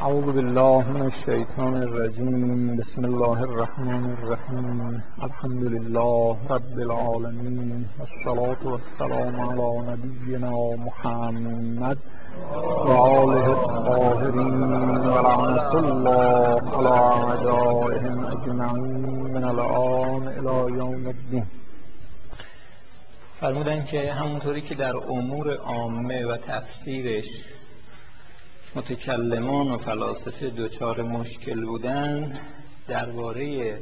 اعوذ بالله من الشیطان الرجیم. بسم الله الرحمن الرحیم. الحمد لله رب العالمین، والصلاة والسلام علی نبینا محمد و آله الطاهرین و لعنة الله علی اعدائهم اجمعین من الآن الی یوم الدین. فرمودن که همونطوری که در امور عامه و تفسیرش متکلمان و فلاسفه دچار مشکل بودن، درباره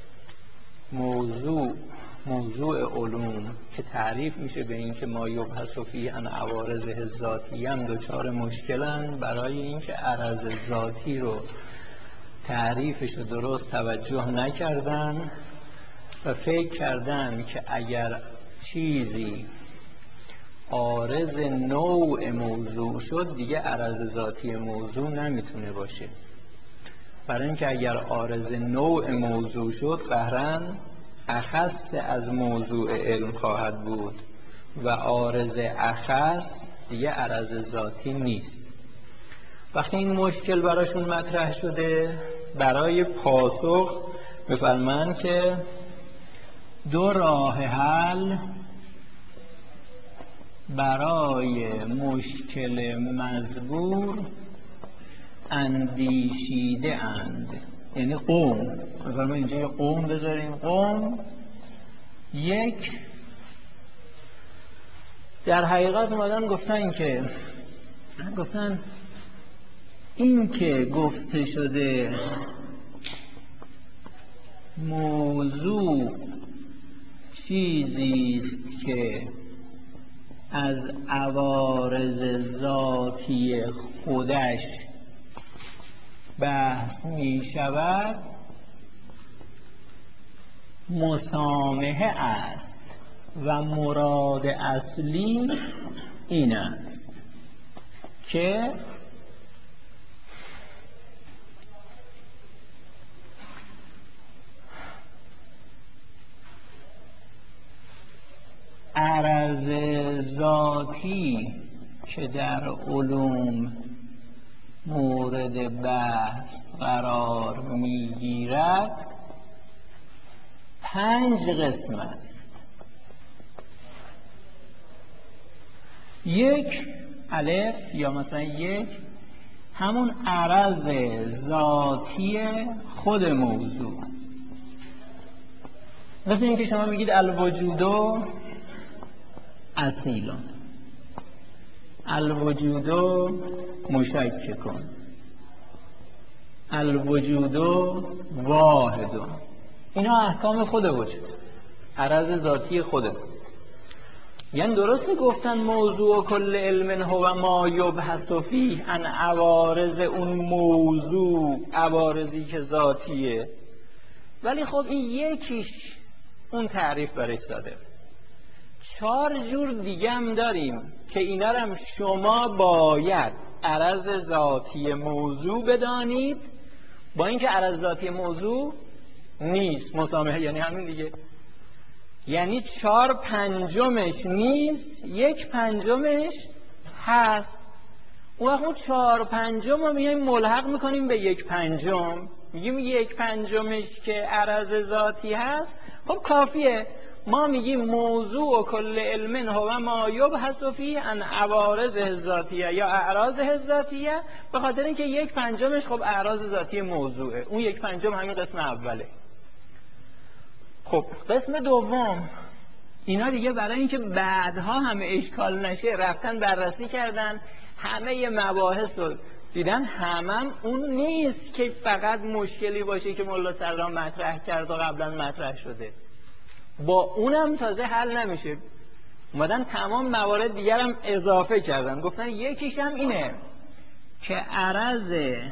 موضوع علوم که تعریف میشه به این که ما یبحث فیه عن عوارضه ذاتیه هم دچار مشکلن. برای اینکه عرض ذاتی رو تعریفش رو درست توجه نکردن و فکر کردن که اگر چیزی عارض نوع موضوع شد دیگه عرض ذاتی موضوع نمیتونه باشه. برای اینکه اگر عارض نوع موضوع شد قهراً اخص از موضوع علم خواهد بود و عارض اخص دیگه عرض ذاتی نیست. وقتی این مشکل براشون مطرح شده، برای پاسخ بفرمایند که دو راه حل برای مشکل مذکور اندیشیده اند. یعنی قوم، مثلا اینجا یه قوم بذاریم، قوم یک در حقیقت اومدن گفتن این که گفته شده موضوع چیزی است که از عوارض ذاتی خودش بحث می شود، مسامحه است و مراد اصلی این است که عرض ذاتی که در علوم مورد بحث قرار میگیرد 5 قسم است. 1 الف یا مثلا 1 همون عرض ذاتی خود موضوع، مثل اینکه شما میگید الوجودو اصیلون، الوجودو مشککون، الوجودو واحدون. اینا احکام خود وجود، عرض ذاتی خوده. یعنی درسته گفتن موضوع کل علم هو ما یبحث فیه عن عوارض اون موضوع، عوارضی که ذاتیه، ولی خب این یکیش اون تعریف برش داده. 4 جور دیگه هم داریم که اینا رو هم شما باید عرض ذاتی موضوع بدانید، با اینکه عرض ذاتی موضوع نیست. مسامحه یعنی همین دیگه، یعنی 4/5 نیست، 1/5 هست. اون وقت اون 4/5 رو میایم ملحق میکنیم به 1/5، میگیم 1/5 که عرض ذاتی هست. خب کافیه، ما میگیم موضوع کل علم هو ما یبحث فیه عن عوارض ذاتیه یا اعراض ذاتیه، به خاطر اینکه 1/5 خب اعراض ذاتی موضوعه. اون 1/5 همین قسم اوله. خب قسم دوم، اینا دیگه برای اینکه بعدها همه اشکال نشه رفتن بررسی کردن، همه مباحث رو دیدن، همم اون نیست که فقط مشکلی باشه که مولا صدرا مطرح کرد و قبلا مطرح شده، با اونم تازه حل نمیشه. اومدن تمام موارد دیگر هم اضافه کردن، گفتن یکیش هم اینه که عرض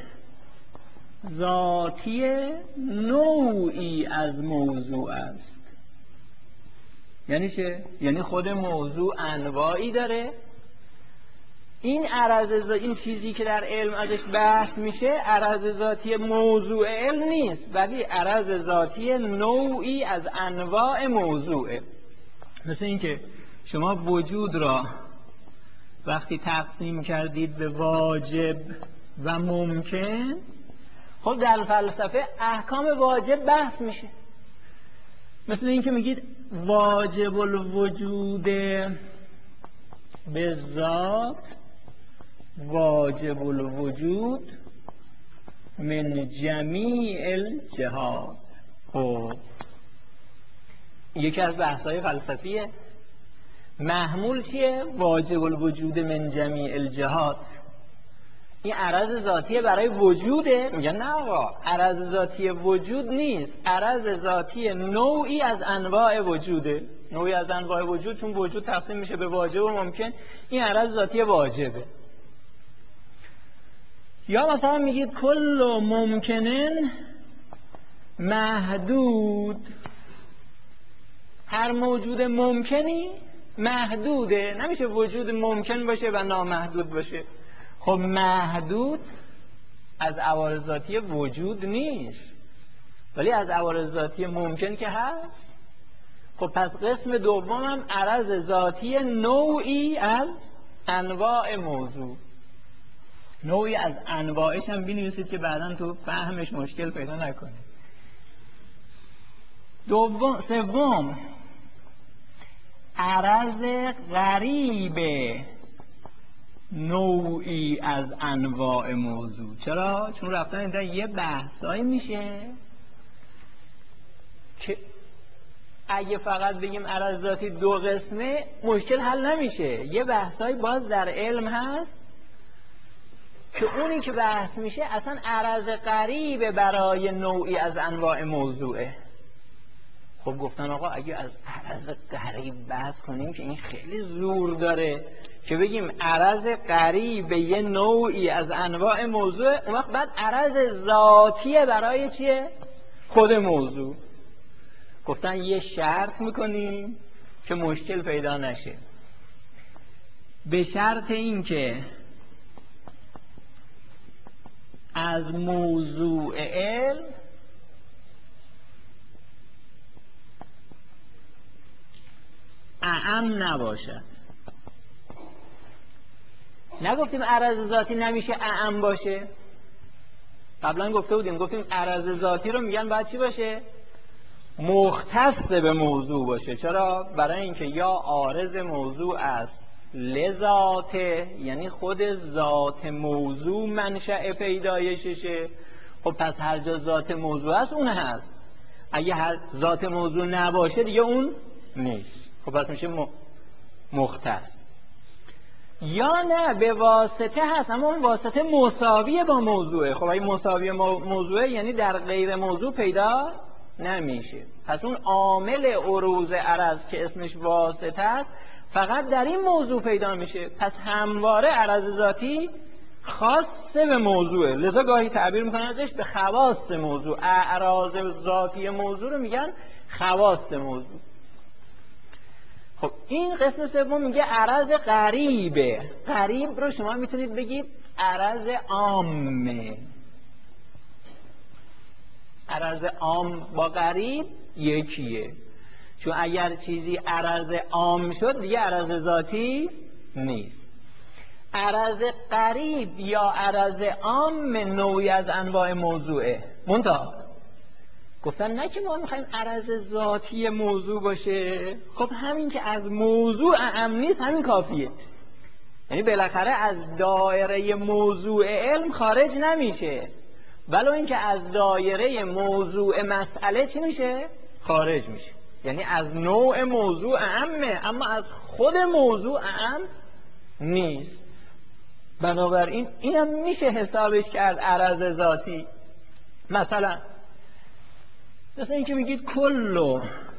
ذاتی نوعی از موضوع است. یعنی چه؟ یعنی خود موضوع انواعی داره. این عرض این چیزی که در علم ازش بحث میشه عرض ذاتی موضوع علم نیست، ولی عرض ذاتی نوعی از انواع موضوعه. مثل اینکه شما وجود را وقتی تقسیم کردید به واجب و ممکن، خب در فلسفه احکام واجب بحث میشه. مثل این که میگید واجب الوجود به ذات واجب الوجود من جمیع الجهات. خب یکی از بحث‌های فلسفیه. محمول چیه؟ واجب الوجود من جمیع الجهات. این عرض ذاتیه برای وجوده؟ میگن نه آقا، عرض ذاتی وجود نیست، عرض ذاتی نوعی از انواع وجوده. نوعی از انواع وجود، چون وجود تقسیم میشه به واجب و ممکن، این عرض ذاتی واجبه. یا مثلا میگید کل ممکنن محدود، هر موجود ممکنی محدوده، نمیشه وجود ممکن باشه و نامحدود باشه. خب محدود از عوارض ذاتی وجود نیست، ولی از عوارض ذاتی ممکن که هست. خب پس قسم دوم هم عرض ذاتی نوعی از انواع موضوع. نوعی از انواعش هم بنویسید که بعداً تو فهمش مشکل پیدا نکنید. سوم عرض غریب نوعی از انواع موضوع. چرا؟ چون رفتن اینجا یه بحثایی میشه که اگه فقط بگیم عرض ذاتی دو قسمه مشکل حل نمیشه. یه بحثایی باز در علم هست که اونی که بحث میشه اصلا عرض غریب برای نوعی از انواع موضوعه. خب گفتن آقا اگه از عرض غریب بحث کنیم که این خیلی زور داره که بگیم عرض غریب یه نوعی از انواع موضوع، اون وقت بعد عرض ذاتیه برای چیه؟ خود موضوع. گفتن یه شرط میکنیم که مشکل پیدا نشه، به شرط این که از موضوع علم اعم نباشد. نگفتیم عرض ذاتی نمیشه اعم باشه؟ قبلا گفته بودیم، گفتیم عرض ذاتی رو میگن باید چی باشه؟ مختص به موضوع باشه. چرا؟ برای اینکه یا عارض موضوع است لذاته، یعنی خود ذات موضوع منشأ پیدایششه. خب پس هر جا ذات موضوع هست اون هست، اگه هر ذات موضوع نباشه دیگه اون نیست. خب پس میشه مختص. یا نه به واسطه هست، اما اون واسطه مساویه با موضوعه. خب اگه مساویه موضوعه یعنی در غیر موضوع پیدا نمیشه. پس اون عامل عروض عرض که اسمش واسطه است فقط در این موضوع پیدا میشه. پس همواره عرض ذاتی خاصه به موضوعه، لذا گاهی تعبیر میکنن ازش به خواص موضوع. اعراض ذاتی موضوع رو میگن خواص موضوع. خب این قسم سوم میگه عرض غریبه. غریب رو شما میتونید بگید عرض عامه. عرض عام با غریب یکیه، چون اگر چیزی عرض عام شد دیگه عرض ذاتی نیست. عرض غریب یا عرض عام نوعی از انواع موضوعه. منتها گفتن نه که ما میخوایم عرض ذاتی موضوع باشه. خب همین که از موضوع اعم نیست همین کافیه. یعنی بالاخره از دایره موضوع علم خارج نمیشه، ولو اینکه از دایره موضوع مسئله چی میشه؟ خارج میشه. یعنی از نوع موضوع اعمه، اما از خود موضوع اعم نیست. بنابراین اینم میشه حسابش کرد عرض ذاتی. مثلا اینکه میگید کل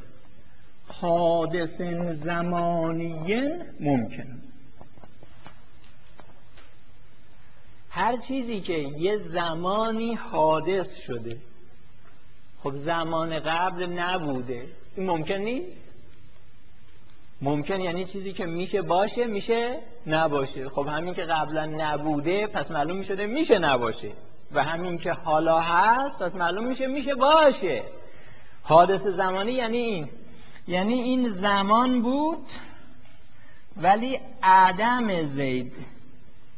حادث زمانی ممکن. هر چیزی که یه زمانی حادث شده، خب زمان قبل نبوده، این ممکن نیست. ممکن یعنی چیزی که میشه باشه میشه نباشه. خب همین که قبلا نبوده پس معلوم میشده میشه نباشه، و همین که حالا هست پس معلوم میشه میشه باشه. حادث زمانی یعنی این، یعنی این زمان بود ولی عدم زید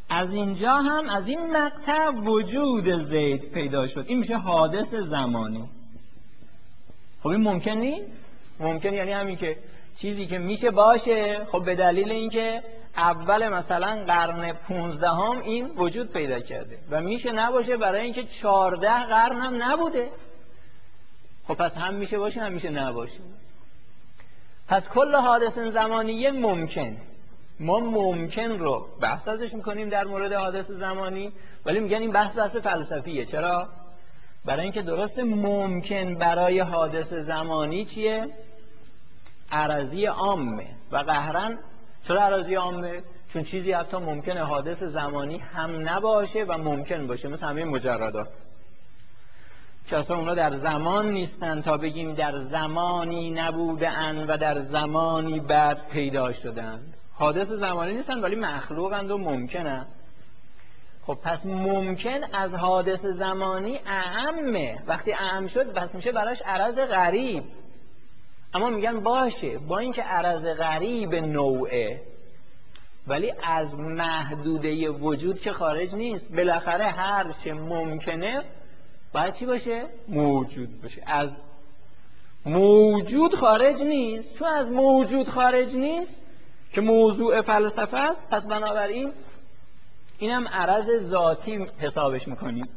از اینجا هم از این مقطع وجود زید پیدا شد. این میشه حادث زمانی. خب این ممکن نیست. ممکن یعنی همین که چیزی که میشه باشه، خب به دلیل اینکه اول مثلا قرن 15 این وجود پیدا کرده و میشه نباشه برای اینکه 14 قرن هم نبوده. خب پس هم میشه باشه هم میشه نباشه. پس کل حادث زمانی ممکن. ما ممکن رو بحث ازش میکنیم در مورد حادث زمانی، ولی میگن این بحث فلسفیه. چرا؟ برای اینکه درست ممکن برای حادث زمانی چیه؟ عرضی عامه و قهرن. چرا عرضی عامه؟ چون چیزی حتی ممکنه حادث زمانی هم نباشه و ممکن باشه، مثل همه مجردات که اصلا اونا در زمان نیستن تا بگیم در زمانی نبودن و در زمانی بعد پیدا شدن. حادث زمانی نیستن ولی مخلوقند و ممکنن. خب پس ممکن از حادث زمانی اعمه. وقتی اعم شد پس میشه براش عرض غریب. اما میگن باشه، با اینکه عرض غریب نوعه ولی از محدوده وجود که خارج نیست. بالاخره هر چه ممکنه باید چی باشه؟ موجود باشه. از موجود خارج نیست. چون از موجود خارج نیست که موضوع فلسفه است، پس بنابراین اینم عرض ذاتی حسابش میکنیم.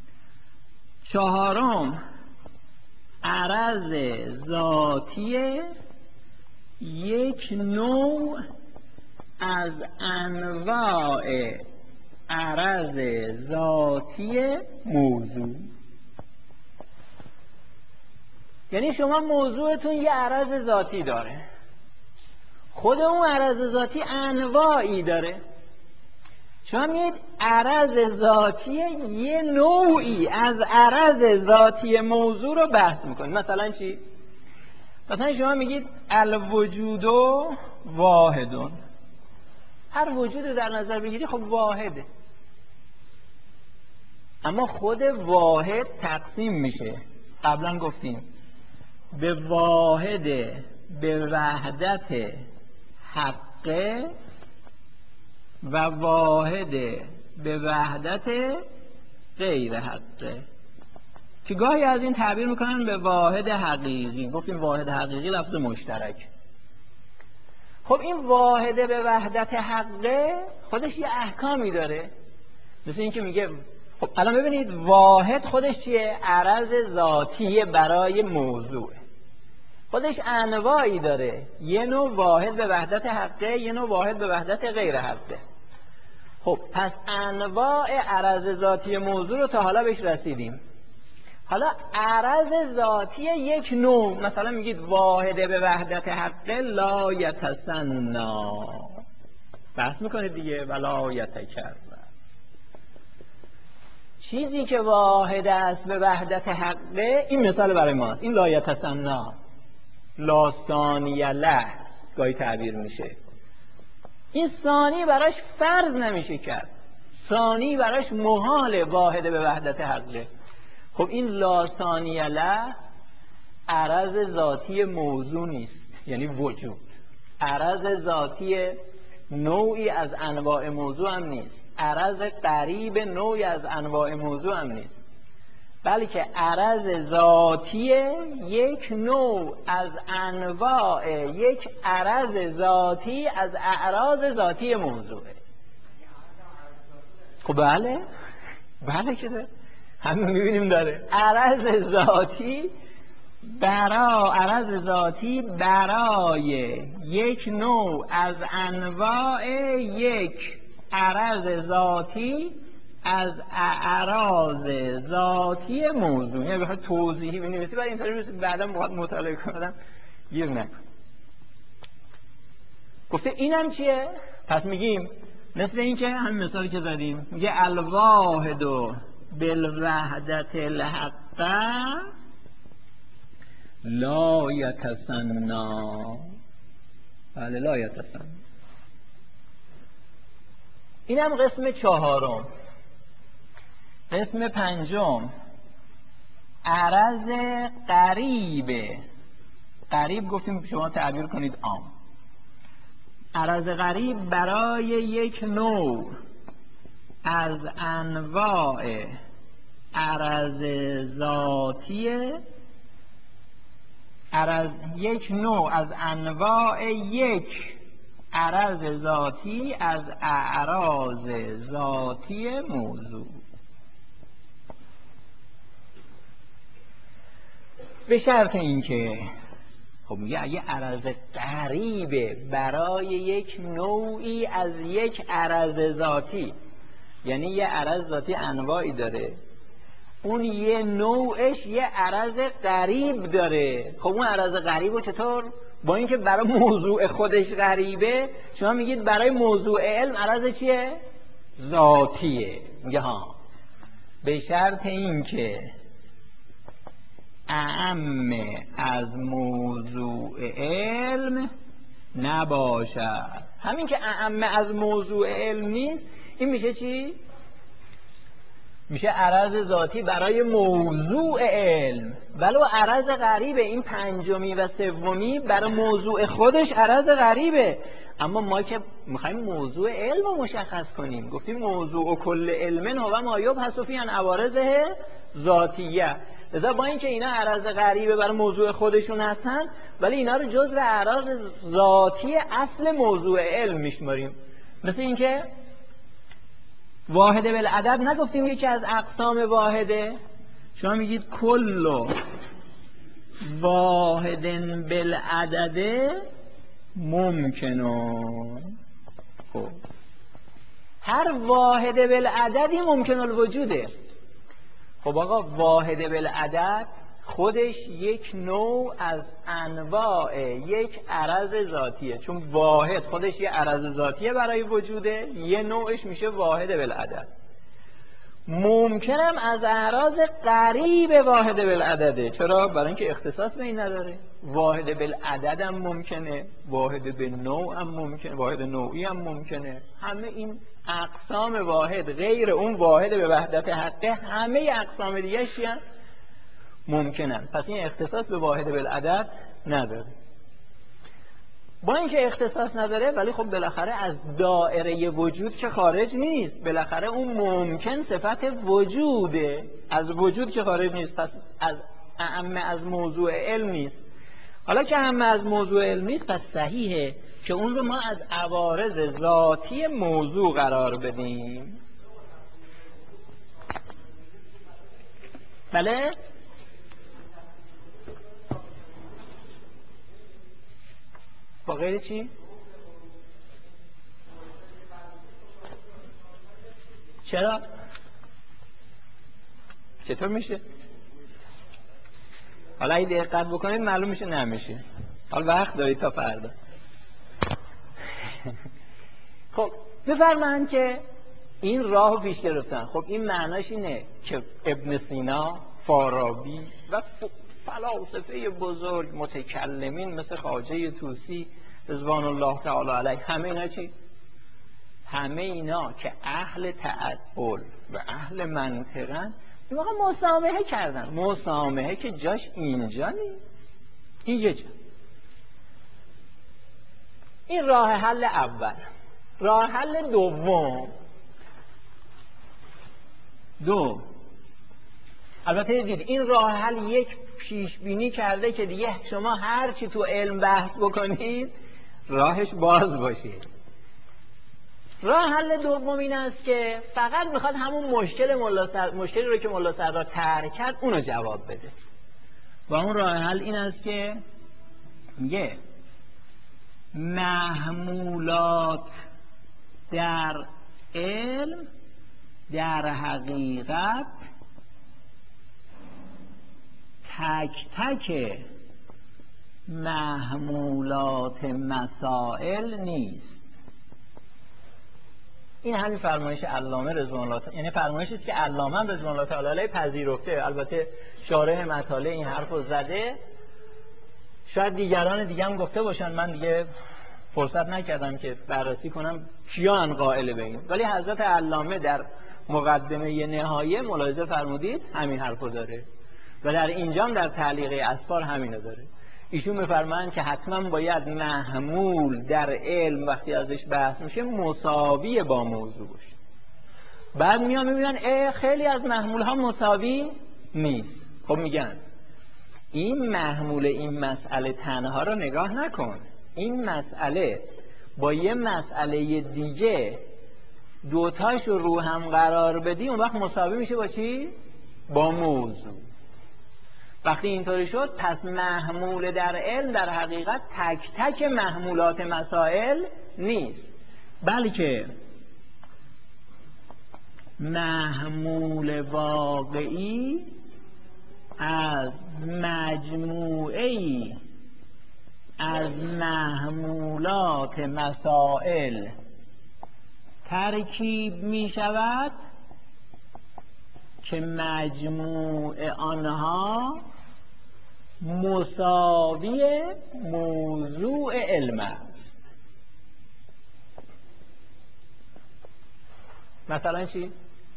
چهارم عرض ذاتی یک نوع از انواع عرض ذاتی موضوع. یعنی شما موضوعتون یه عرض ذاتی داره، خود اون عرض ذاتی انواعی داره. شما میگید عرض ذاتی یه نوعی از عرض ذاتی موضوع رو بحث میکنید. مثلا چی؟ مثلا شما میگید الوجود واحدون. هر وجود رو در نظر بگیری خب واحده، اما خود واحد تقسیم میشه. قبلا گفتیم به واحد به وحدت حقه و واحد به وحدت غیر حقه، که گاهی از این تعبیر میکنن به واحد حقیقی. گفتیم واحد حقیقی لفظ مشترک. خب این واحد به وحدت حقه خودش یه احکامی داره. مثل این که میگه خب الان ببینید واحد خودش چیه؟ عرض ذاتیه برای موضوع. خودش انواعی داره. یه نوع واحد به وحدت حقه، یه نوع واحد به وحدت غیر حقه. خب پس انواع عرض ذاتی موضوع رو تا حالا بهش رسیدیم. حالا عرض ذاتی یک نوع، مثلا میگید واحد به وحدت حقه لا یتسنا، بحث میکنید دیگه، ولا یتکرر. چیزی که واحد است به وحدت حقه، این مثال برای ماست. این لا یتسنا، لا ثانی له گاهی تعبیر میشه. این ثانی براش فرض نمیشه کرد، ثانی براش محال واحد به وحدت حقه. خب این لا ثانی له عرض ذاتی موضوع نیست، یعنی وجود. عرض ذاتی نوعی از انواع موضوع هم نیست، عرض قریب نوعی از انواع موضوع هم نیست، بلکه عرض ذاتی یک نوع از انواع یک عرض ذاتی از اعراض ذاتی موضوعه. خب بله که داره، همین میبینیم داره. عرض ذاتی برای یک نوع از انواع یک عرض ذاتی از اعراض ذاتی موضوع. یعنی بخواد توضیحی بنویسی برای اینطوری بعدا مطالعه کنم گیر نکن. گفته اینم چیه؟ پس میگیم مثل این که همین مثالی که زدیم، میگه الواحد بالوحدت الحقه لا یتسنا. بله لا یتسنا. اینم قسم چهارم. قسم پنجم عرض قریب. قریب گفتیم شما تعبیر کنید عام. عرض قریب برای یک نوع از انواع عرض ذاتی، یک نوع از انواع یک عرض ذاتی از اعراض ذاتی موضوع. به شرط اینکه خب یه عرض غریبه برای یک نوعی از یک عرض ذاتی، یعنی یه عرض ذاتی انواعی داره، اون یه نوعش یه عرض غریب داره. خب اون عرض غریب رو چطور؟ با اینکه برای موضوع خودش غریبه، شما میگید برای موضوع علم عرض چیه؟ ذاتیه. میگه ها به شرط اینکه اعم از موضوع علم نباشد. همین که اعم از موضوع علم نیست، این میشه چی؟ میشه عرض ذاتی برای موضوع علم، ولو عرض غریبه. این پنجمی و سومی برای موضوع خودش عرض غریبه، اما ما که میخوایم موضوع علم رو مشخص کنیم، گفتیم موضوع کل علم هو ما یبحث فیه عن عوارضه ذاتیه. لذا با اینکه اینا عرض غریبه برای موضوع خودشون هستن، ولی اینا رو جزو اعراض ذاتی اصل موضوع علم میشماریم. مثل اینکه واحد بالعدد نگفتیم یکی از اقسام واحده؟ شما میگید کل واحد بالعدد ممکنه. خب هر واحد بالعددی ممکن الوجوده. خب آقا واحد بالعدد خودش یک نوع از انواع یک عرض ذاتیه، چون واحد خودش یه عرض ذاتیه برای وجوده، یه نوعش میشه واحد بالعدد. ممکنم از اعراض قریب واحد بالعدده. چرا؟ برای اینکه اختصاص به این نداره. واحد بالعدد هم ممکنه، واحد بالنوع هم ممکنه، واحد نوعی هم ممکنه. همه این اقسام واحد غیر اون واحد به وحدت حقه، همه اقسام دیگه چیان؟ ممکنن. پس این اختصاص به واحد بالعدد نداره. با اینکه اختصاص نداره، ولی خب بالاخره از دائره وجود که خارج نیست. بالاخره اون ممکن صفت وجوده، از وجود که خارج نیست. پس از اعم از موضوع علم نیست. حالا که اعم از موضوع علم نیست، پس صحیحه که اون رو ما از عوارض ذاتی موضوع قرار بدیم. بله؟ با غیر چی؟ چرا؟ چطور میشه؟ حالا اگه دقت بکنید معلوم میشه نمیشه. حالا وقت دارید تا فردا. خب بفرمایید که این راهو پیش گرفتن. خب این معناش اینه که ابن سینا، فارابی و فلاسفه بزرگ متکلمین مثل خواجه طوسی رضوان الله تعالی علیه، همه اینا چی؟ همه اینا که اهل تعقل و اهل منطقن، این واقعا مسامحه کردن. مسامحه که جاش اینجا نیست، این یه جا. این راه حل اول. راه حل دوم، البته دید این راه حل یک پیش بینی کرده که دیگه شما هر چی تو علم بحث بکنید راهش باز باشه. راه حل دوم این است که فقط میخواد همون مشکلی رو که ملا سردار طرح کرد اونو جواب بده. و اون راه حل این است که میگه محمولات در علم در حقیقت تک تک محمولات مسائل نیست. این همین فرمایش علامه رضوان الله، یعنی فرمایشی است که علامه رضوان الله تعالی علیه پذیرفته. البته شارح مطالع این حرفو زده، شاید دیگران دیگه هم گفته باشن، من دیگه فرصت نکردم که بررسی کنم کیان قائل به این، ولی حضرت علامه در مقدمه نهایه ملاحظه فرمودید همین حرفو داره و در اینجام در تعلیق اسفار همینو داره. ایشون میفرمایند که حتما باید محمول در علم وقتی ازش بحث میشه مساوی با موضوع باشه. بعد میان میبینن خیلی از محمول ها مساوی نیست. خب میگن این محمول این مسئله تنها رو نگاه نکن، این مسئله با یه مسئله دیگه دوتاش رو هم قرار بدی، اون وقت مساوی میشه با چی؟ با موضوع. وقتی اینطوری شد پس محمول در علم در حقیقت تک تک محمولات مسائل نیست، بلکه محمول واقعی از مجموعه‌ای از محمولات مسائل ترکیب می شود که مجموع آنها مساوی موضوع علم است. مثلا چی؟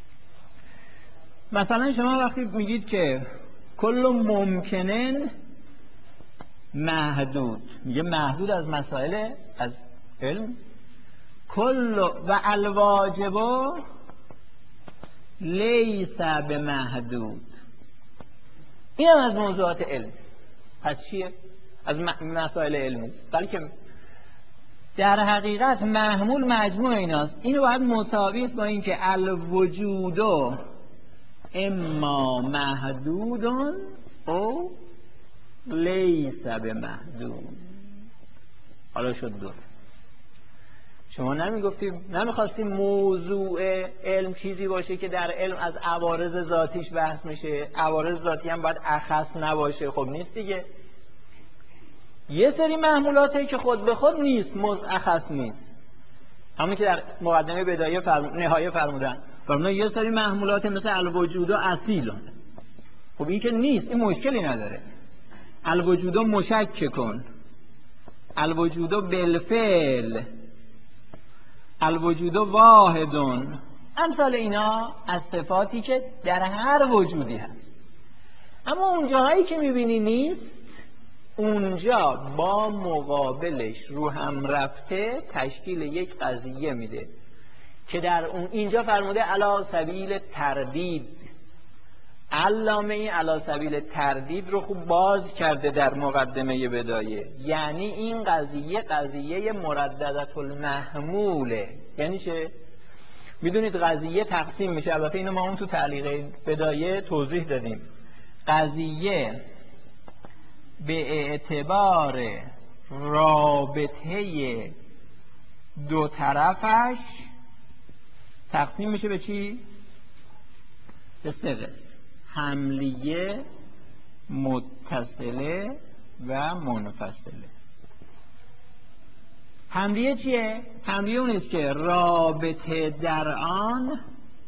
مثلا شما وقتی میگید که کل ممکنن محدود، میگه محدود از مسائل از علم، کل و الواجب لیس بمحدود، این هم از موضوعات علم. پس چیه؟ از مسائل علمی، بلکه در حقیقت محمول مجموع ایناست. اینو باید مساوی است با اینکه الوجود اما محدود او لیس بمحدود. حالا شد دو. شما نمیخواستی موضوع علم چیزی باشه که در علم از عوارض ذاتیش بحث میشه، عوارض ذاتی هم باید اخص نباشه. خب نیست دیگه. یه سری محمولاتی که خود به خود نیست، اخص نیست، همون که در مقدمه بدایه نهایه فرمودن یه سری محمولات مثل الوجود و اصیل. خب این که نیست، این مشکلی نداره. الوجود مشک کن، الوجود بالفعل، الوجود واحدون، امثال اینا از صفاتی که در هر وجودی هست. اما اون جاهایی که میبینی نیست، اونجا با مقابلش رو هم رفته تشکیل یک قضیه میده که در اون اینجا فرموده علی سبیل تردید. علامه این علی سبیل تردید رو خوب باز کرده در مقدمه بدایه. یعنی این قضیه مرددت المحموله. یعنی چه؟ میدونید قضیه تقسیم میشه، البته اینو ما اون تو تعلیق بدایه توضیح دادیم. قضیه به اعتبار رابطه دو طرفش تقسیم میشه به چی؟ به سه قسم: حملیه، متصله و منفصله. حملیه چیه؟ حملیه اونیست که رابطه در آن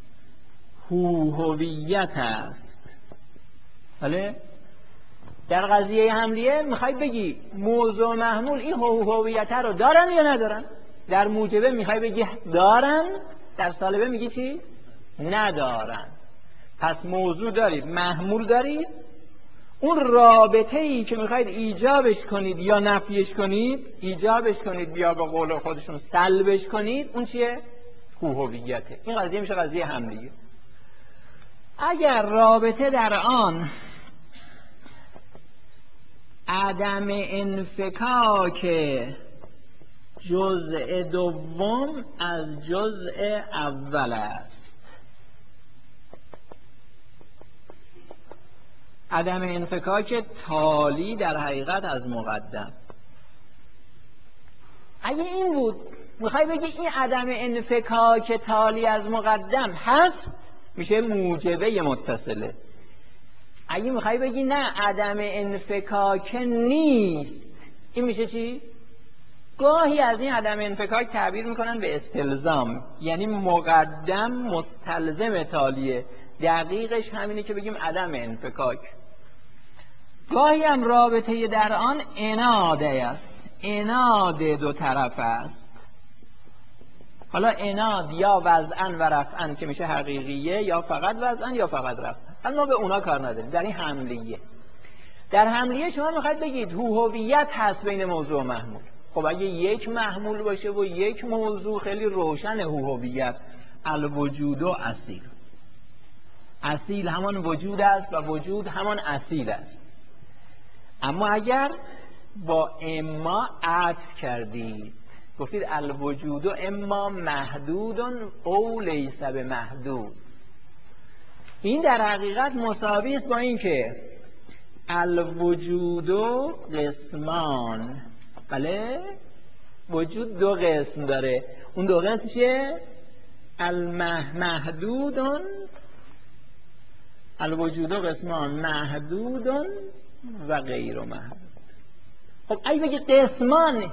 هویت است. بله؟ در قضیه حملیه میخوای بگی موضوع محمول این هویت رو دارن یا ندارن؟ در موجبه میخوای بگی دارن، در سالبه میگی چی؟ ندارن. پس موضوع دارید، محمول دارید، اون رابطه ای که میخواید ایجابش کنید یا نفیش کنید، ایجابش کنید یا به قول خودشون سلبش کنید، اون چیه؟ هویته. این قضیه میشه قضیه حملیه. اگر رابطه در آن عدم انفکاک جزء دوم از جزء اول است، عدم انفکاک تالی در حقیقت از مقدم. اگه این بود میخوای بگی این عدم انفکاک تالی از مقدم هست، میشه موجبه متصله. اگه میخوای بگی نه عدم انفکاک نیست، این میشه چی؟ گاهی از این عدم انفکاک تعبیر میکنن به استلزام، یعنی مقدم مستلزم تالیه. دقیقش همینه که بگیم عدم انفکاک. گاهی هم رابطه در آن اناده است، اناد دو طرف است. حالا اناد یا وضعن و رفعن که میشه حقیقیه، یا فقط وضعن یا فقط رفعن. اما به اونا کار نداریم. در این حملیه، در حملیه شما میخواید بگید هویت هست بین موضوع و محمول. خب اگه یک محمول باشه و یک موضوع خیلی روشن هویت، الوجود و اصیل. اصیل همان وجود است و وجود همان اصیل است. اما اگر با اما عطف کردید، گفتید الوجود اما محدود او لیس بمحدود، این در حقیقت مساوی است با این که الوجود قسمان. بله، وجود دو قسم داره. اون دو قسم چیه؟ محدود، الوجود قسمان محدود و غیر محدود. خب اگه بگی قسمان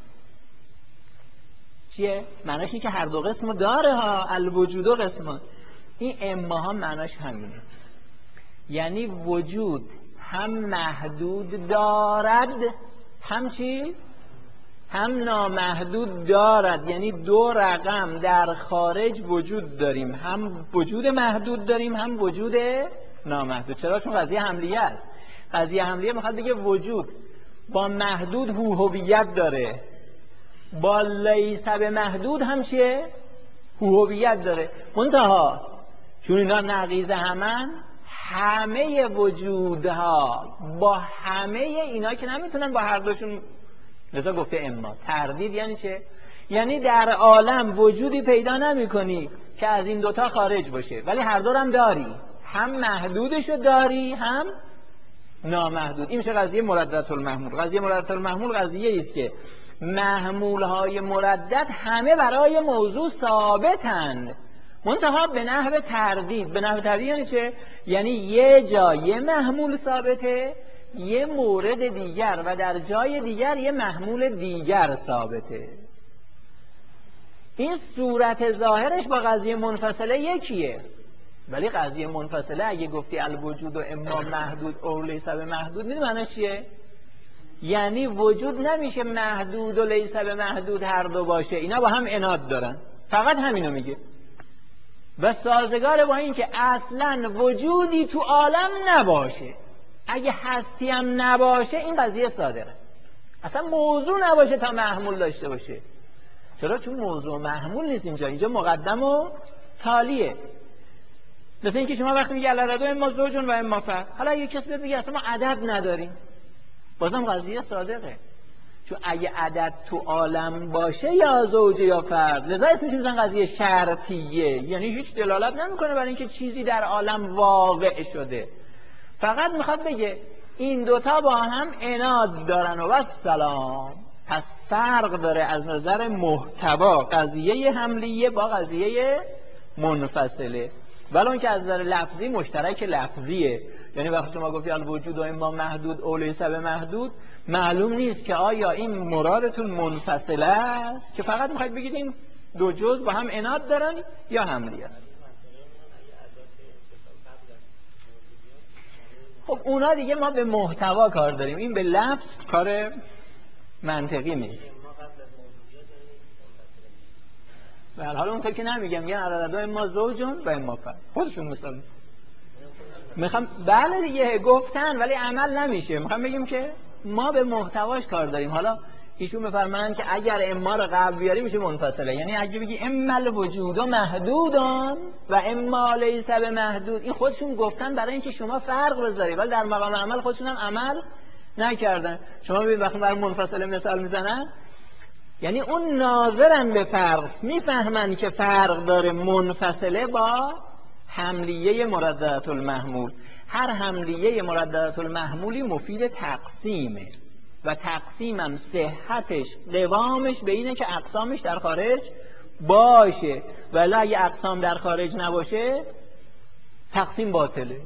چیه؟ معناش اینه که هر دو قسم داره ها. الوجود قسمان، این اما ها معناش همینه، یعنی وجود هم محدود دارد هم چی؟ هم نامحدود دارد. یعنی دو رقم در خارج وجود داریم، هم وجود محدود داریم هم وجود نامحدود. چرا؟ چون قضیه حملیه است. قضیه حملیه میخواد بگه وجود با محدود هویت داره، با لیس بمحدود هم چیه؟ هویت داره. منتها چون اینا نقیض همن، همه وجودها با همه اینا که نمیتونن با هر دوشون، لذا گفته اما. تردید یعنی چه؟ یعنی در عالم وجودی پیدا نمی کنی که از این دوتا خارج باشه، ولی هر دو هم داری، هم محدودشو داری هم نامحدود. این میشه قضیه مرددة المحمول. قضیه مرددة المحمول قضیه است که محمولهای مردد همه برای موضوع ثابتند، منتها به نحو تردید. به نحو تردید یعنی چه؟ یعنی یه جا یه محمول ثابته، یه مورد دیگر و در جای دیگر یه محمول دیگر ثابته. این صورت ظاهرش با قضیه منفصله یکیه، ولی قضیه منفصله اگه گفتی الوجود و اما محدود او لیس بمحدود، میدونی معنی چیه؟ یعنی وجود نمیشه محدود و لیس بمحدود هر دو باشه، اینا با هم عناد دارن. فقط همینو میگه و سازگار با این که اصلا وجودی تو عالم نباشه. اگه هستی هم نباشه این قضیه صادره، اصلا موضوع نباشه تا محمول داشته باشه. چرا؟ چون موضوع محمول نیست اینجا مقدم و تالیه. مثل اینکه شما وقتی میگی العدد اما زوج و اما فرد، حالا اگه کسی بگه اصلا ما عدد نداریم، بازم قضیه صادقه، چون اگه عدد تو عالم باشه یا زوج یا فرد، لذا اسمش میذارن قضیه شرطیه، یعنی هیچ دلالت نمیکنه برای اینکه چیزی در عالم واقع شده، فقط میخواد بگه این دوتا با هم عناد دارن و سلام. پس فرق داره از نظر محتوا قضیه حملیه با قضیه منفصله، ولی اون که از نظر لفظی مشترک لفظیه. یعنی وقتی شما گفتی الوجود و اما محدود او لیس بمحدود، معلوم نیست که آیا این مرادتون منفصله است که فقط میخواید بگید این دو جزء با هم عناد دارن یا حملیه است. خب اونا دیگه ما به محتوا کار داریم، این به لفظ کار منطقی نیست. به هر حال اونطور که نمیگم، میگن العدد اما زوجون و اما فرد، خودشون مثال میخوام بله دیگه گفتن ولی عمل نمیشه. میخوام بگیم که ما به محتواش کار داریم. حالا ایشون میفرمایند که اگر اما رو قبل بیاری میشه منفصله، یعنی اگه بگی اما الوجود محدودان و اما لیس بمحدود، این خودشون گفتن برای اینکه شما فرق بذاری، ولی در مقام عمل خودشون هم عمل نکردن. شما ببین وقتی برای منفصله مثال میزنن، یعنی اون ناظرن به فرق، میفهمن که فرق داره منفصله با حملیه مرددة المحمول. هر حملیه مرددة المحمولی مفید تقسیمه و تقسیمم صحتش قوامش به اینه که اقسامش در خارج باشه، ولی اگه اقسام در خارج نباشه تقسیم باطله.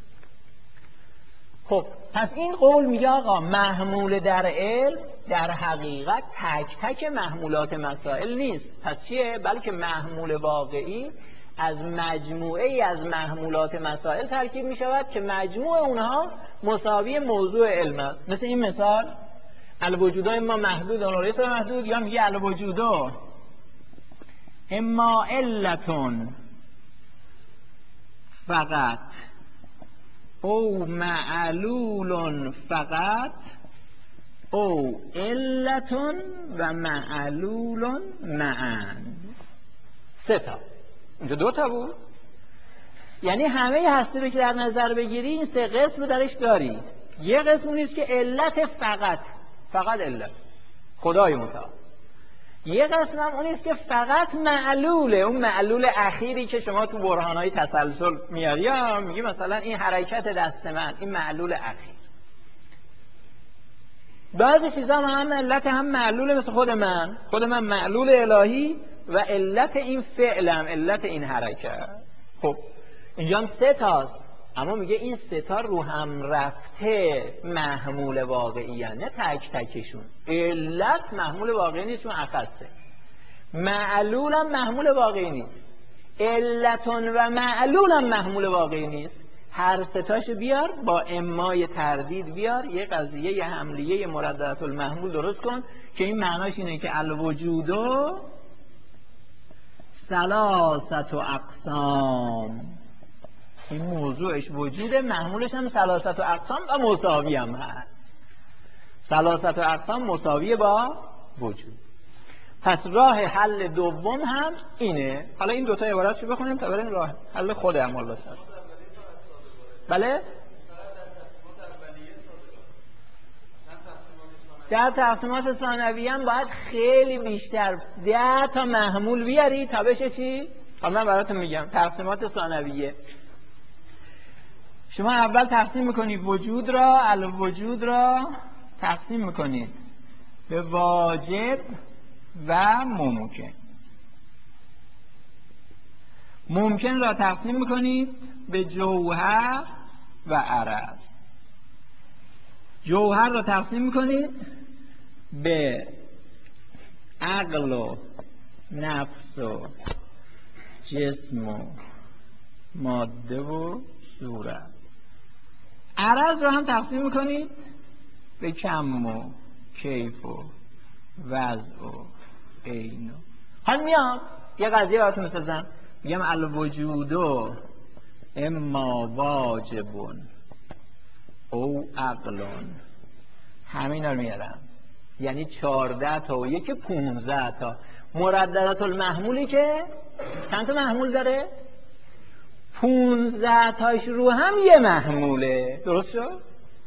خب پس این قول میگه آقا محمول در علم در حقیقت تک تک محمولات مسائل نیست. پس چیه؟ بلکه محمول واقعی از مجموعه ای از محمولات مسائل ترکیب می شود که مجموع اونها مساوی موضوع علم است. مثل این مثال الوجود اما محدود و لیس محدود، یا میگه الوجود اما علتون فقط او معلول فقط او علتون و معلول معن. سه تا اونجا 2 تا بود. یعنی همه هستی رو که در نظر بگیری این 3 قسم رو درش داری. یه قسم نیست که علت فقط علت خدای متعال. یه قسم هم اونیست که فقط معلوله، اون معلول اخیری که شما تو برهانهای تسلسل میاری، یا میگی مثلا این حرکت دست من این معلول اخیر. بعضی چیزا هم علت هم معلوله، مثل خود من معلول الهی و علت این فعلم، علت این حرکت. خب اینجا هم 3 تاست، اما میگه این 3 تا رو هم رفته محمول واقعی هست، نه تک تکشون. علت محمول واقعی نیست، چون اخصه. معلول هم محمول واقعی نیست. علتون و معلول هم محمول واقعی نیست. هر 3 تاشو بیار با امای تردید بیار، یه قضیه یه حملیه مرددة المحمول درست کن که این معناش اینه که الوجود ثلاثه اقسام، این موضوعش وجود، محمولش هم ثلاثه اقسام و مساوی هم هست. ثلاثه اقسام مساوی با وجود. پس راه حل دوم هم اینه. حالا این 2 تا عبارتشو بخونیم تا بریم راه حل خود اعمال بسر. بله؟ در تقسیمات ثانویه هم باید خیلی بیشتر 10 تا محمول بیاری تا بشه چی؟ من براتون میگم تقسیمات ثانویه. شما اول تقسیم میکنید وجود را، الوجود را تقسیم میکنید به واجب و ممکن. ممکن را تقسیم میکنید به جوهر و عرض. جوهر را تقسیم میکنید به عقل و نفس و جسم و ماده و صورت. عرض را هم تقسیم میکنید به کم و کیف و وضع و عین. حالا میام یه قضیه براتون میسازم، میگم الوجود اما واجب او عقل. همین رو میارم، یعنی 14 تا و 1 15 تا. مرددة المحمولی که چند تا محمول داره؟ 15 تاش رو هم یه محموله. درست شد؟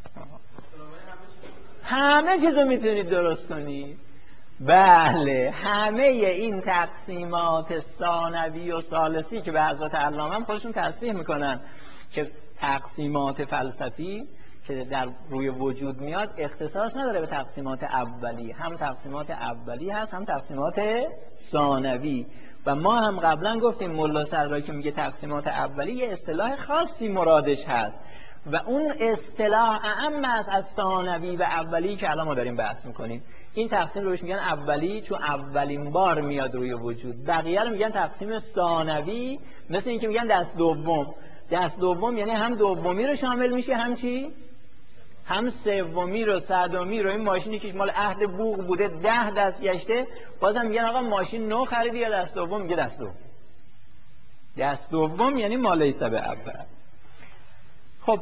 همه چیزو میتونید درست کنید. بله، همه این تقسیمات ثانوی و ثالثی که به حضرت علامه هم خودشون تصریح میکنن که تقسیمات فلسفی که در روی وجود میاد اختصاص نداره به تقسیمات اولی، هم تقسیمات اولی هست هم تقسیمات ثانوی. و ما هم قبلا گفتیم ملا صدرایی که میگه تقسیمات اولی یه اصطلاح خاصی مرادش هست و اون اصطلاح اعم است از ثانوی و اولی که الان ما داریم بحث میکنیم. این تقسیم رو بهش میگن اولی چون اولین بار میاد روی وجود. بقیه رو میگن تقسیم ثانوی، مثل این که میگن دست دوم. دست دوم یعنی هم دومی رو شامل میشه، هم چی؟ هم سومی رو، صدمی رو. این ماشینی که مال عهد بوق بوده 10 دست گشته، بازم میگن آقا ماشین نو خریدی یا دست دوم؟ میگه دست دوم. دست دوم یعنی ما لیس به اول. خب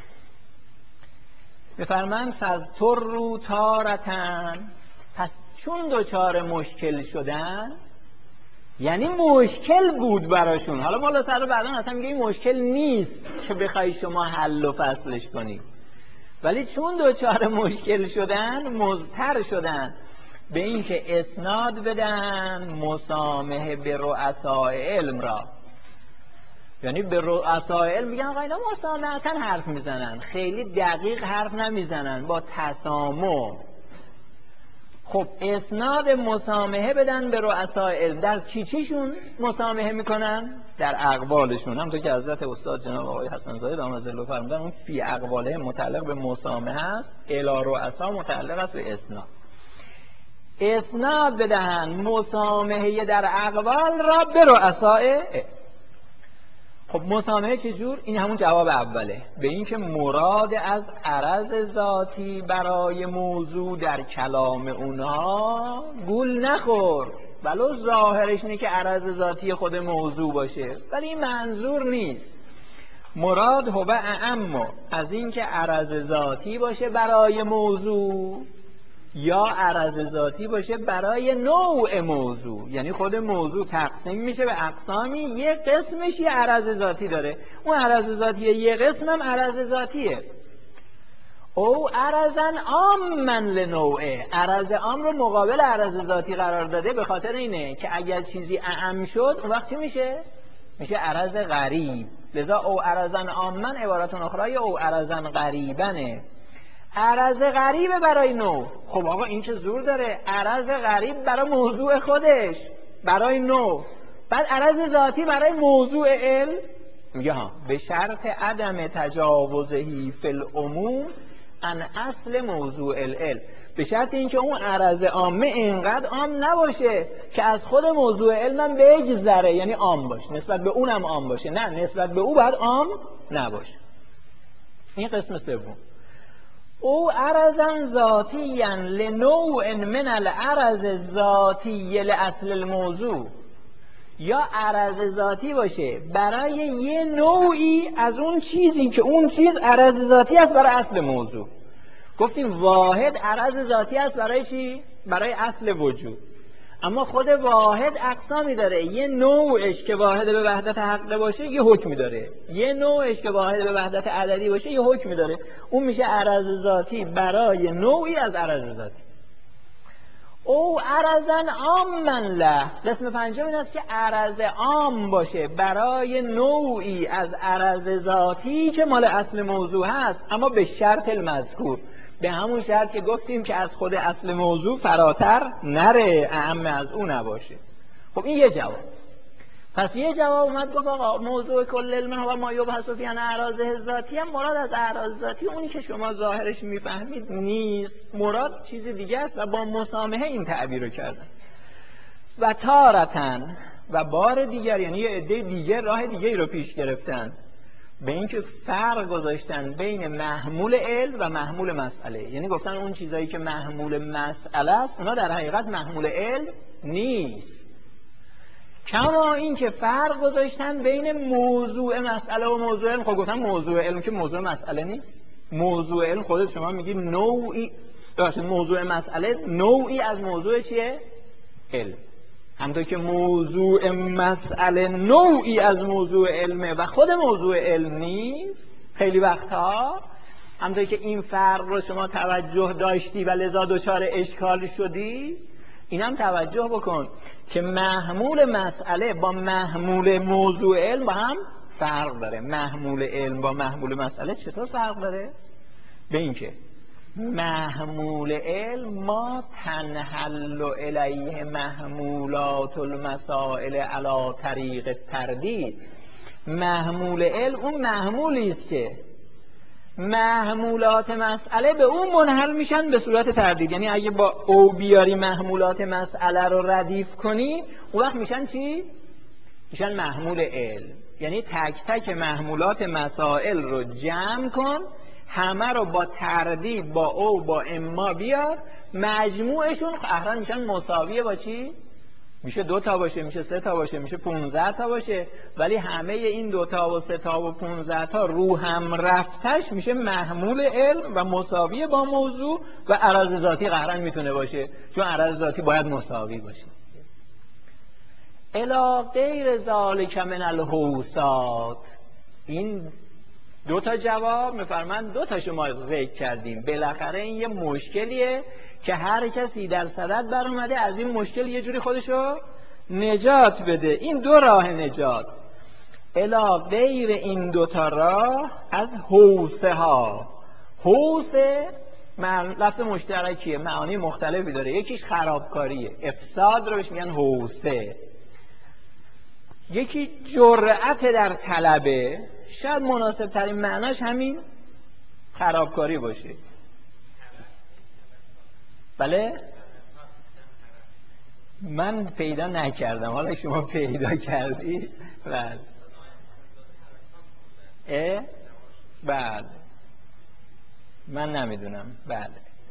بفرمایند فاضطر رو تارتن، پس چون دوچار مشکل شدن، یعنی مشکل بود براشون. حالا مولا صدر بعدا اصلا میگه این مشکل نیست که بخوای شما حل و فصلش کنی، ولی چون دوچار مشکل شدن مضطر شدن به این که اسناد بدن مسامحه به رؤسای علم را. یعنی به رؤسای علم میگن آقا اینا مسامحتاً حرف میزنن، خیلی دقیق حرف نمیزنن، با تسامح. خب اسناد مسامحه بدن به رؤسای علم. در چیشون مسامحه میکنن؟ در اقوالشون. همونطور که حضرت استاد جناب آقای حسن زاده دامت ظله فرمودن اون فی اقواله متعلق به مسامحه است، الی رؤسا متعلق است به اسناد. اسناد بدهن مسامحه در اقوال را به رؤسای. خب مسامحه چجور؟ این همون جواب اوله، به این که مراد از عرض ذاتی برای موضوع در کلام اونها گول نخور. ولو ظاهرش اینه که عرض ذاتی خود موضوع باشه، ولی این منظور نیست. مراد هو اعم از این که عرض ذاتی باشه برای موضوع. یا عرض ذاتی باشه برای نوع موضوع، یعنی خود موضوع تقسیم میشه به اقسامی، یه قسمش یه عرض ذاتی داره، اون عرض ذاتیه یه قسم هم عرض ذاتیه. او عرضن عاما لنوعه، عرض عام رو مقابل عرض ذاتی قرار داده به خاطر اینه که اگر چیزی اعم شد اون وقت چی میشه؟ میشه عرض غریب. لذا او عرضن عاما عبارت اخرى او عرضن غریبنه، عرض غریبه برای نوع. خب آقا این چه زور داره؟ عرض غریب برای موضوع خودش، برای نوع، بعد عرض ذاتی برای موضوع علم. میگه ها به شرط عدم تجاوزهی فی العموم عن اصل موضوع العلم، به شرط اینکه اون عرض عامه اینقدر عام نباشه که از خود موضوع علمم بگذره، یعنی عام باشه، نسبت به اونم عام باشه، نه نسبت به او باید عام نباشه. این قسم سوم. او عرضا ذاتیا لنوع من العرض ذاتی لاصل الموضوع، یا عرض ذاتی باشه برای یه نوعی از اون چیزی که اون چیز عرض ذاتی است برای اصل موضوع. گفتیم واحد عرض ذاتی است برای چی؟ برای اصل وجود. اما خود واحد اقسامی داره، یه نوعش که واحد به وحدت حق باشه یه حکمی داره، یه نوعش که واحد به وحدت عددی باشه یه حکمی داره، اون میشه عرض ذاتی برای نوعی از عرض ذاتی. او عرضن عاما له، قسم پنجم این است که عرض عام باشه برای نوعی از عرض ذاتی که مال اصل موضوع هست، اما به شرط المذکور، به همون شرط که گفتیم که از خود اصل موضوع فراتر نره، اعم از اون نباشه. خب این یه جواب. پس یه جواب اومد گفت آقا موضوع کل علم و ما یبحث فی عن اعراضه ذاتی هم مراد از اعراض ذاتی اونی که شما ظاهرش میفهمید نیست، مراد چیز دیگه است و با مسامحه این تعبیر رو کردن. و تارتن، و بار دیگر، یعنی یه عده دیگه راه دیگه رو پیش گرفتن به اینکه فرق گذاشتن بین محمول علم و محمول مسئله، یعنی گفتن اون چیزایی که محمول مسئله است اونا در حقیقت محمول علم نیست. کما این که فرق گذاشتن بین موضوع مسئله و موضوع علم. خب گفتن موضوع علم که موضوع مسئله نیست، موضوع علم خودت شما میگی نوعی، موضوع مسئله نوعی از موضوع چیه؟ علم. همونطور که موضوع مسئله نوعی از موضوع علمه و خود موضوع علم نیست خیلی وقتها، همونطور که این فرق رو شما توجه داشتی و لذا دچار اشکال شدی، این هم توجه بکن که محمول مسئله با محمول موضوع علم با هم فرق داره. محمول علم با محمول مسئله چطور فرق داره؟ به این که محمول علم ما تنحل الیه محمولات المسائل علی طریق التردید. محمول علم اون محمولی است که محمولات مسئله به اون منحل میشن به صورت تردید، یعنی اگه با او بیاری محمولات مسئله رو ردیف کنی اون وقت میشن چی؟ میشن محمول علم. یعنی تک تک محمولات مسائل رو جمع کن، همه رو با تردید با او با اما بیار، مجموعشون قهرن میشن مساویه با چی؟ میشه 2 تا باشه، میشه 3 تا باشه، میشه 15 تا باشه، ولی همه این 2 تا و 3 تا و 15 تا رو هم رفتش میشه محمول علم و مساویه با موضوع و عرض ذاتی قهرن میتونه باشه، چون عرض ذاتی باید مساوی باشه. الی غیر ذالک من الحوثات. این 2 تا جواب میفرمند، 2 تاشو ما ذکر کردیم. بالاخره این یه مشکلیه که هر کسی در صدد بر اومده از این مشکل یه جوری خودشو نجات بده. این 2 راه نجات. الی غیر این 2 تا راه از حوثه ها. حوثه لفظ مشترکیه، معانی مختلفی داره. یکیش خرابکاریه، افساد رو بهش میگن حوثه. یکی جرأت در طلبه، شاید مناسب ترین معناش همین خرابکاری باشه. بله؟ من پیدا نکردم، حالا شما پیدا کردی؟ بله. بله. من نمیدونم. بله.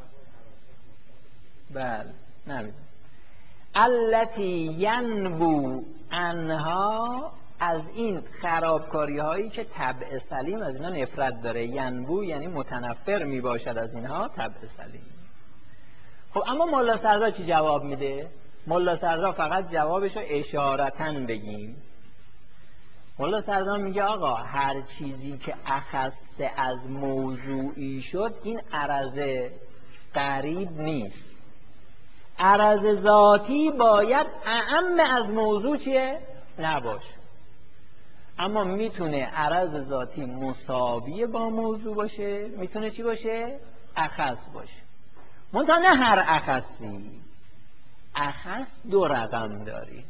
بله. نمیدونم. التی ینبو عنها، از این خرابکاری هایی که طبع سلیم از اینا نفرت داره. ینبو یعنی متنفر می باشد از اینها، طبع سلیم. خب اما ملا سردار چی جواب میده؟ ملا سردار فقط جوابشو اشارتاً بگیم. ملا سردار میگه آقا هر چیزی که اخص از موضوعی شد این عرض قریب نیست. عرض ذاتی باید اعم از موضوع چیه؟ نباشه. اما میتونه عرض ذاتی مساوی با موضوع باشه، میتونه چی باشه؟ اخص باشه. منتها نه هر اخصی. اخص دو رقم داریم.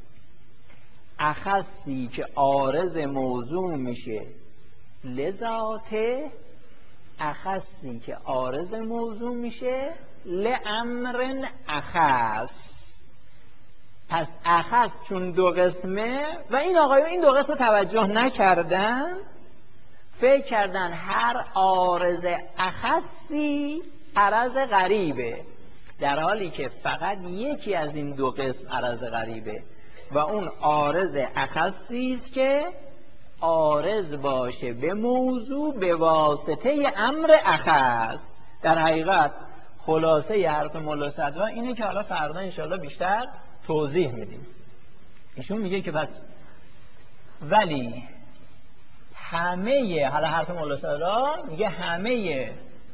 اخصی که عارض موضوع میشه لذاته، اخصی که عارض موضوع میشه لامر اخص. پس اخص چون دو قسمه و این آقایون این دو قسم توجه نکردن، فکر کردن هر عارض اخصی عرض غریبه، در حالی که فقط یکی از این دو قسم عرض غریبه و اون عارض اخصی است که عارض باشه به موضوع به واسطه امر اخص. در حقیقت خلاصه حرف ملا صدرا اینه که حالا فردا انشاءالله بیشتر توضیح میدیم. ایشون میگه که پس ولی همه، حالا حرف ملا صدرا میگه همه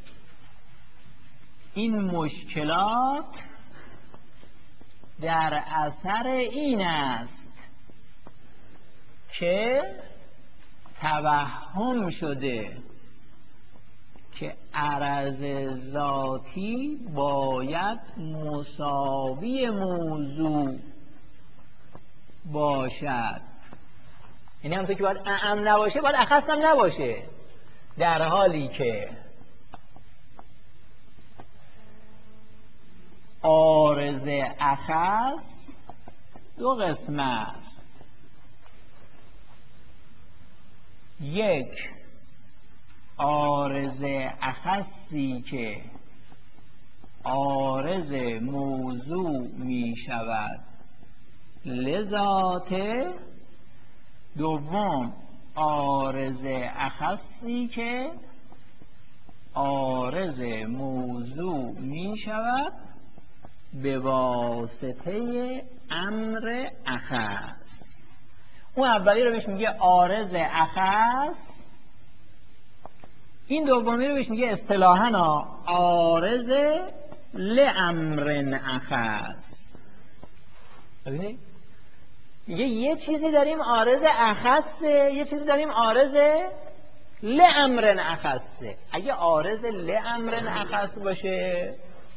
این مشکلات در اثر این است که توهم شده که عرض ذاتی باید مساوی موضوع باشد. یعنی همونطور که باید اعم نباشه باید اخص هم نباشه، در حالی که عارض اخص دو قسم است. یک عارض اخصی که عارض موضوع می شود لذاته، دوم عارض اخصی که عارض موضوع می شود به واسطه امر اخص. اون اولی رو بهش میگه عارض اخص، این دومی رو بهش میگه اصطلاحاً عارض لامر اخص. ببینید میگه یه چیزی داریم عارض اخصه، یه چیزی داریم عارض لامر اخصه. اگه عارض لامر اخص باشه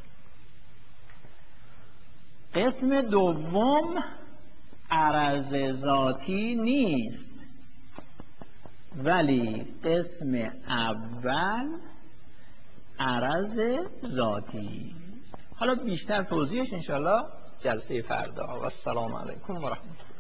قسم دوم عرض ذاتی نیست، ولی قسم اول عرض ذاتی. حالا بیشتر توضیحش انشاءالله جلسه فردا. و السلام علیکم و رحمت الله.